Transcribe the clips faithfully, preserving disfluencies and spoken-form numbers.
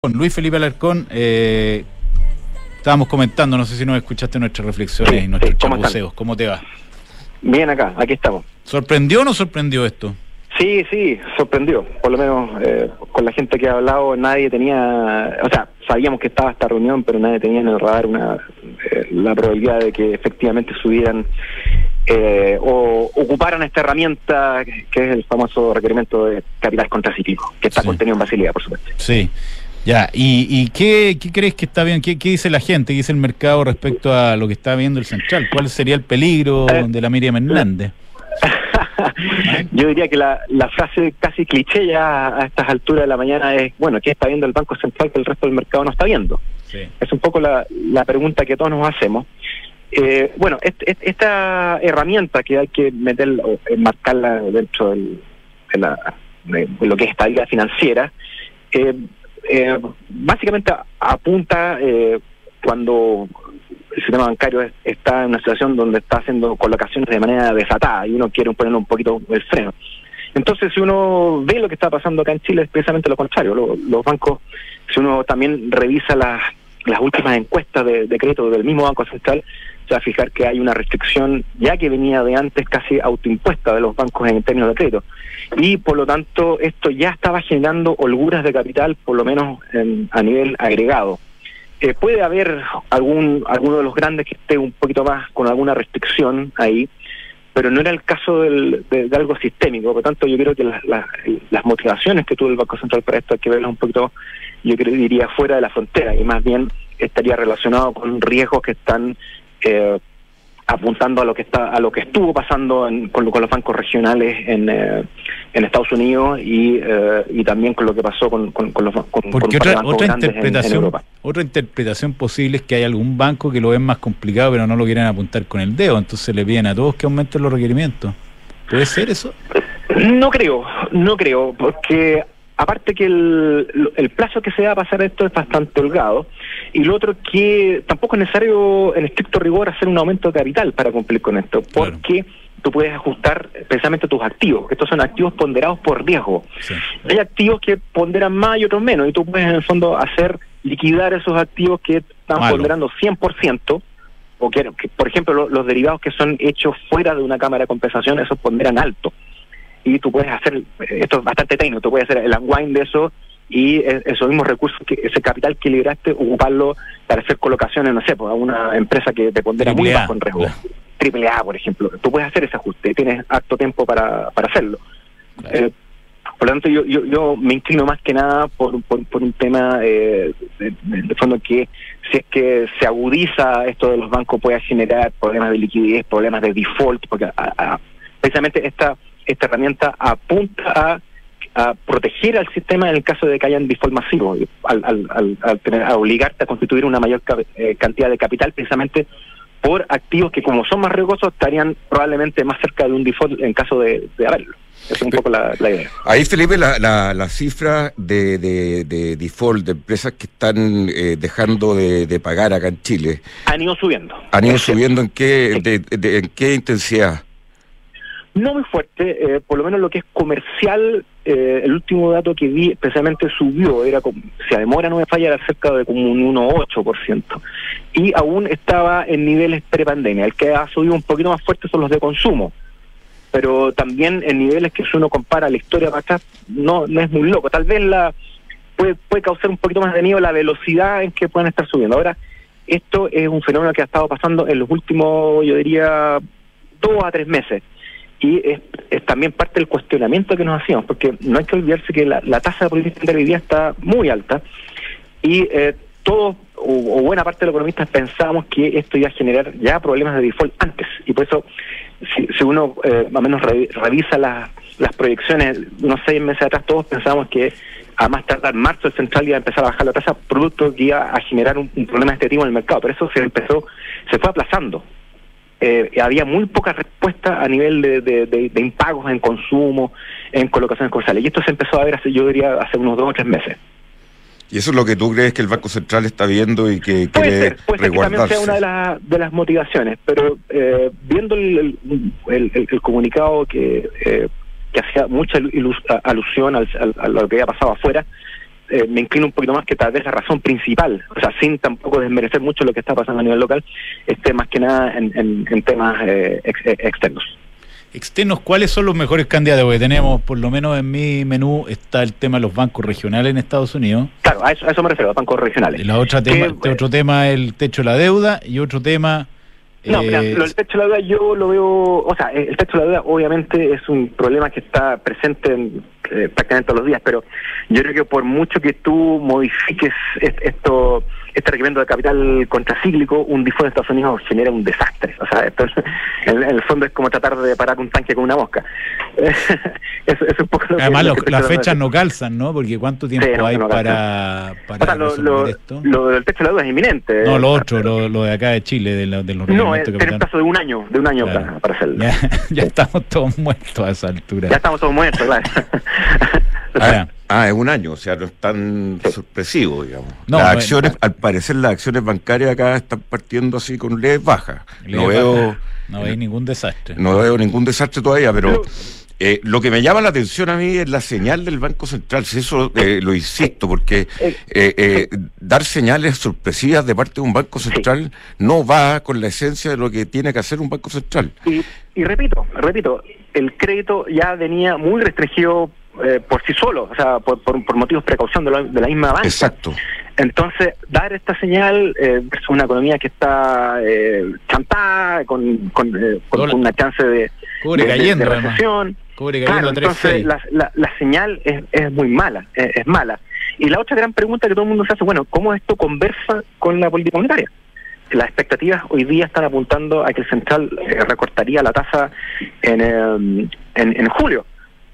Con Luis Felipe Alarcón, eh, estábamos comentando, no sé si nos escuchaste nuestras reflexiones sí, y nuestros sí, ¿cómo chapuceos. están? ¿Cómo te va? Bien acá, aquí estamos. ¿Sorprendió o no sorprendió esto? Sí, sí, sorprendió. Por lo menos eh, con la gente que ha hablado, nadie tenía, o sea, sabíamos que estaba esta reunión, pero nadie tenía en el radar una eh, la probabilidad de que efectivamente subieran eh, o ocuparan esta herramienta que es el famoso requerimiento de capital contracíclico, que está Sí. contenido en Basilea, por supuesto. Sí, ya. ¿Y, y qué, qué crees que está bien? ¿Qué, ¿Qué dice la gente? ¿Qué dice el mercado respecto a lo que está viendo el Central? ¿Cuál sería el peligro Eh, de la Miriam Hernández? Yo diría que la, la frase casi cliché ya a estas alturas de la mañana es, bueno, ¿qué está viendo el Banco Central que el resto del mercado no está viendo? Sí. Es un poco la, la pregunta que todos nos hacemos. Eh, bueno, est, est, esta herramienta que hay que meter o enmarcarla dentro del, de, la, de, de lo que es estabilidad financiera, eh, eh, básicamente apunta eh, cuando el sistema bancario es, está en una situación donde está haciendo colocaciones de manera desatada y uno quiere ponerle un poquito el freno. Entonces, si uno ve lo que está pasando acá en Chile, es precisamente lo contrario. Los, los bancos, si uno también revisa las, las últimas encuestas de, de crédito del mismo Banco Central, se va a fijar que hay una restricción ya que venía de antes casi autoimpuesta de los bancos en términos de crédito. Y por lo tanto, esto ya estaba generando holguras de capital, por lo menos en, a nivel agregado. Eh, puede haber algún alguno de los grandes que esté un poquito más con alguna restricción ahí, pero no era el caso del, de, de algo sistémico. Por lo tanto, yo creo que las, las, las motivaciones que tuvo el Banco Central para esto hay que verlas un poquito, yo creo, diría, fuera de la frontera, y más bien estaría relacionado con riesgos que están eh, apuntando a lo que está a lo que estuvo pasando en, con, con los bancos regionales en, eh, en Estados Unidos y eh, y también con lo que pasó con, con, con los con, Porque con otra, bancos otra grandes interpretación en, en Europa. otra interpretación posible es que hay algún banco que lo ven más complicado pero no lo quieren apuntar con el dedo, entonces le piden a todos que aumenten los requerimientos. ¿Puede ser eso? No creo, no creo, porque aparte que el, el plazo que se va a pasar esto es bastante holgado, y lo otro que tampoco es necesario en estricto rigor hacer un aumento de capital para cumplir con esto, porque claro, tú puedes ajustar precisamente tus activos, que estos son activos ponderados por riesgo. Sí. Hay activos que ponderan más y otros menos, y tú puedes en el fondo hacer liquidar esos activos que están Malo. ponderando cien por ciento, o que, que por ejemplo lo, los derivados que son hechos fuera de una cámara de compensación, esos ponderan alto. Y tú puedes hacer, esto es bastante técnico, tú puedes hacer el unwind de eso y esos mismos recursos, que ese capital que liberaste, ocuparlo para hacer colocaciones, no sé, pues a una empresa que te pondera muy bajo en riesgo. Claro. Triple A, por ejemplo. Tú puedes hacer ese ajuste, tienes harto tiempo para, para hacerlo. Claro. Eh, por lo tanto, yo, yo yo me inclino más que nada por, por, por un tema eh, de, de fondo que si es que se agudiza esto de los bancos puede generar problemas de liquidez, problemas de default, porque a, a, precisamente esta esta herramienta apunta a, a proteger al sistema en el caso de que hayan default masivo, al, al, al, al tener, a obligarte a constituir una mayor ca- eh, cantidad de capital precisamente por activos que, como son más riesgosos, estarían probablemente más cerca de un default en caso de, de haberlo. Esa es un poco la, la idea. Ahí, Felipe, la, la, la cifra de, de, de default de empresas que están eh, dejando de, de pagar acá en Chile han ido subiendo. ¿Han ido subiendo en qué, de, de, en qué intensidad? No muy fuerte, eh, por lo menos lo que es comercial, eh, el último dato que vi especialmente subió, era como, si a demora no me falla, era cerca de como un uno coma ocho por ciento, y aún estaba en niveles prepandemia. El que ha subido un poquito más fuerte son los de consumo, pero también en niveles que si uno compara la historia para acá, no, no es muy loco. Tal vez la puede, puede causar un poquito más de miedo la velocidad en que pueden estar subiendo. Ahora, esto es un fenómeno que ha estado pasando en los últimos, yo diría, dos a tres meses. Y es, es también parte del cuestionamiento que nos hacíamos, porque no hay que olvidarse que la, la tasa de política de hoy día está muy alta, y eh, todos, o, o buena parte de los economistas, pensábamos que esto iba a generar ya problemas de default antes, y por eso, si, si uno eh, más o menos re, revisa las, las proyecciones, unos seis meses atrás, todos pensábamos que a más tardar marzo el central iba a empezar a bajar la tasa, producto que iba a generar un, un problema de este tipo en el mercado, pero eso se empezó, se fue aplazando. Eh, había muy poca respuesta a nivel de, de, de, de impagos en consumo, en colocaciones comerciales, y esto se empezó a ver hace, yo diría, hace unos dos o tres meses. ¿Y eso es lo que tú crees que el Banco Central está viendo y que puede quiere ser, puede ser que también sea una de, la, de las motivaciones, pero eh, viendo el, el, el, el, el comunicado que, eh, que hacía mucha ilus, alusión al, al, a lo que había pasado afuera, eh, me inclino un poquito más que tal vez la razón principal, o sea, sin tampoco desmerecer mucho lo que está pasando a nivel local, esté más que nada en, en, en temas eh, ex, eh, externos. Externos, ¿cuáles son los mejores candidatos? Porque tenemos, por lo menos en mi menú, está el tema de los bancos regionales en Estados Unidos. Claro, a eso, a eso me refiero, a bancos regionales. Y la otra tema, que, este otro tema es el techo de la deuda y otro tema... No, eh, mira, lo del techo de la deuda yo lo veo, o sea, el techo de la deuda obviamente es un problema que está presente en, eh, prácticamente todos los días, pero yo creo que por mucho que tú modifiques est- esto, este requerimiento de capital contracíclico, un default en Estados Unidos genera un desastre. O sea, esto, en, en el fondo es como tratar de parar un tanque con una mosca. eso, eso es un poco lo Además, que, lo, lo que las fechas no calzan, ¿no? Porque ¿cuánto tiempo sí, no, hay no para, para o sea, lo, resolver lo, esto? Lo del techo de la deuda es inminente. No, lo otro, lo, lo de acá de Chile, de, la, de los No, es requerimientos de tener un capital. plazo de un año, de un año Claro. para, para hacerlo. Ya, ya estamos todos muertos a esa altura. Ya estamos todos muertos, claro. Ah, ah, es un año, o sea, no es tan Sí. sorpresivo, digamos. No, las no, acciones, no. al parecer, las acciones bancarias acá están partiendo así con leves bajas. Le No baja- veo, no veis ningún desastre. no veo ningún desastre todavía, pero Pero- eh, lo que me llama la atención a mí es la señal del Banco Central. Si eso eh, lo insisto, porque Eh, eh, eh, dar señales sorpresivas de parte de un Banco Central no va con la esencia de lo que tiene que hacer un Banco Central. Y, y repito, repito, el crédito ya venía muy restringido eh, por sí solo, o sea, por, por, por motivos de precaución de la, de la misma banca. Exacto. Entonces, dar esta señal eh, versus una economía que está eh, chantada, con, con, eh, con, Dólar. con una chance de, Cobre de- de- cayendo, de además. recesión. Cobre cayendo Claro, a tres entonces seis. la, la, la señal es, es muy mala, es, es mala. Y la otra gran pregunta que todo el mundo se hace, bueno, ¿cómo esto conversa con la política monetaria? Las expectativas hoy día están apuntando a que el central eh, recortaría la tasa en, eh, en, en julio.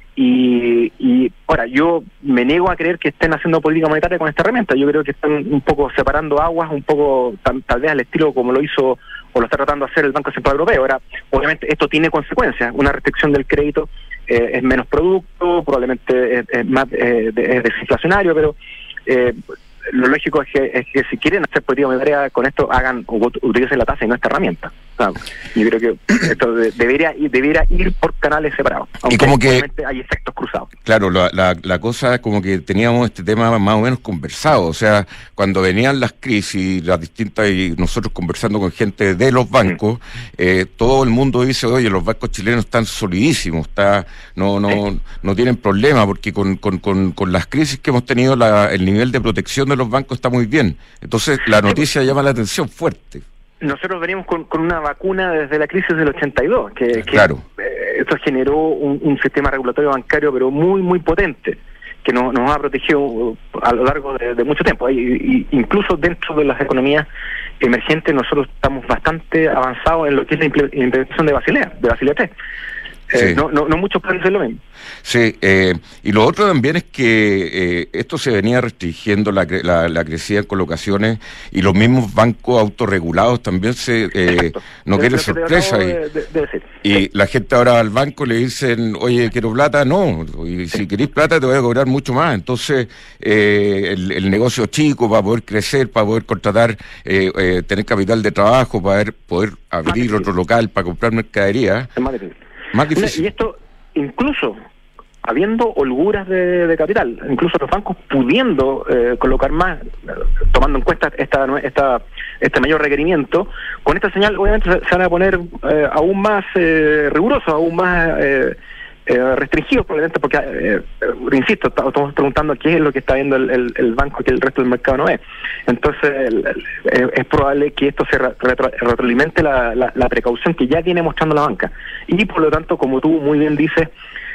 Y, y ahora, yo me niego a creer que estén haciendo política monetaria con esta herramienta. Yo creo que están un poco separando aguas, un poco tal, tal vez al estilo como lo hizo o lo está tratando de hacer el Banco Central Europeo. Ahora, obviamente esto tiene consecuencias. Una restricción del crédito eh, es menos producto, probablemente es, es más eh, de- es desinflacionario, pero eh, lo lógico es que, es que si quieren hacer política monetaria con esto, hagan o ut- utilicen la tasa y no esta herramienta. O sea, yo creo que esto de- debería, ir- debería ir por canales separados, aunque como que- obviamente hay efectos cruzados. Claro, la, la, la cosa es como que teníamos este tema más o menos conversado, o sea, cuando venían las crisis, las distintas, y nosotros conversando con gente de los bancos, eh, todo el mundo dice, oye, los bancos chilenos están solidísimos, está, no, no, no tienen problema, porque con, con, con, con las crisis que hemos tenido, la, el nivel de protección de los bancos está muy bien. Entonces, la noticia llama la atención fuerte. Nosotros venimos con, con una vacuna desde la crisis del ochenta y dos, que, que Claro. eh, esto generó un, un sistema regulatorio bancario pero muy, muy potente, que nos, nos ha protegido uh, a lo largo de, de mucho tiempo. Y, y incluso dentro de las economías emergentes nosotros estamos bastante avanzados en lo que es la imple- implementación de Basilea, de Basilea tres. Eh, Sí. no, no, no muchos pueden hacer lo mismo. Sí, eh, y lo otro también es que eh, esto se venía restringiendo la, cre- la, la crecida en colocaciones y los mismos bancos autorregulados también se eh, Exacto. no Es quieren lo que te sorpresa acabo y, de- de- de decir. y Sí. la gente ahora va al banco y le dicen, oye, quiero plata, no, y si querés plata te voy a cobrar mucho más. Entonces eh, el, el negocio chico para poder crecer, para poder contratar, eh, eh, tener capital de trabajo, para poder, poder abrir difícil. otro local, para comprar mercadería, Es más difícil. más Y difícil. esto, incluso habiendo holguras de, de capital, incluso los bancos pudiendo eh, colocar más, eh, tomando en cuenta esta, esta, este mayor requerimiento, con esta señal obviamente se, se van a poner eh, aún más eh, rigurosos, aún más eh, eh, restringidos probablemente, porque, eh, eh, insisto, t- estamos preguntando qué es lo que está viendo el, el, el banco que el resto del mercado no ve. Entonces, el- el- eh, es probable que esto se re- retro- retroalimente la, la, la precaución que ya viene mostrando la banca. Y por lo tanto, como tú muy bien dices,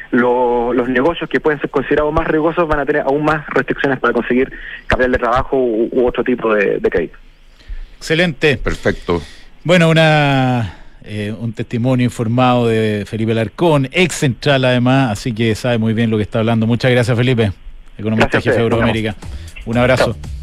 lo- los negocios que pueden ser considerados más riesgosos van a tener aún más restricciones para conseguir capital de trabajo u, u otro tipo de, de crédito. Excelente. Perfecto. Bueno, una eh, un testimonio informado de Felipe Alarcón, ex central además, así que sabe muy bien lo que está hablando. Muchas gracias, Felipe, economista Gracias a jefe de ustedes. Euroamérica. Un abrazo. Chao.